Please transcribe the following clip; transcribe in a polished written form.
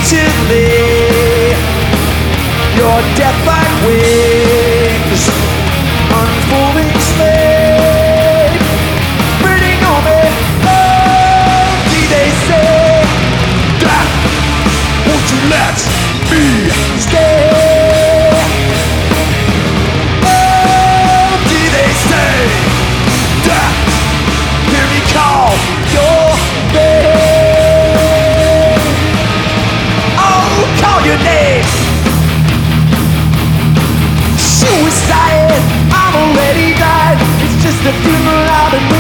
patiently. Your death like wings, unfolding slave, breathing on me. Oh, did they say that? Won't you let me stay? Oh, did they say that? Hear me call your name. Oh, call your name. Suicide, I'm already died. It's just a funeral I've been